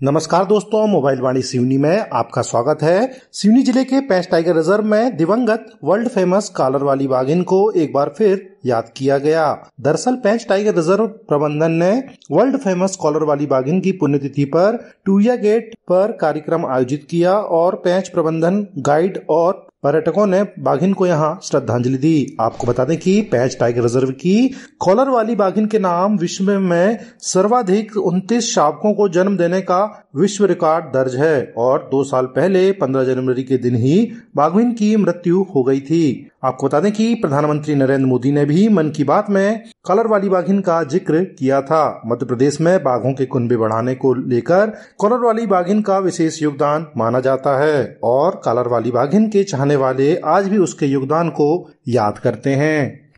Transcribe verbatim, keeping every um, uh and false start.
नमस्कार दोस्तों, मोबाइल वाणी सिवनी में आपका स्वागत है। सिवनी जिले के पेंच टाइगर रिजर्व में दिवंगत वर्ल्ड फेमस कॉलर वाली बाघिन को एक बार फिर याद किया गया। दरअसल पेंच टाइगर रिजर्व प्रबंधन ने वर्ल्ड फेमस कॉलर वाली बाघिन की पुण्यतिथि पर टूरिया गेट पर कार्यक्रम आयोजित किया और पेंच प्रबंधन, गाइड और पर्यटकों ने बाघिन को यहां श्रद्धांजलि दी। आपको बता दें कि पेंच टाइगर रिजर्व की कॉलर वाली बाघिन के नाम विश्व में सर्वाधिक उनतीस शावकों को जन्म देने का विश्व रिकॉर्ड दर्ज है और दो साल पहले पंद्रह जनवरी के दिन ही बाघिन की मृत्यु हो गई थी। आपको बता दें कि प्रधानमंत्री नरेंद्र मोदी ने भी मन की बात में कॉलर वाली बाघिन का जिक्र किया था। मध्य प्रदेश में बाघों के कुनबे बढ़ाने को लेकर कॉलर वाली बाघिन का विशेष योगदान माना जाता है और कॉलर वाली बाघिन के चाहने वाले आज भी उसके योगदान को याद करते हैं।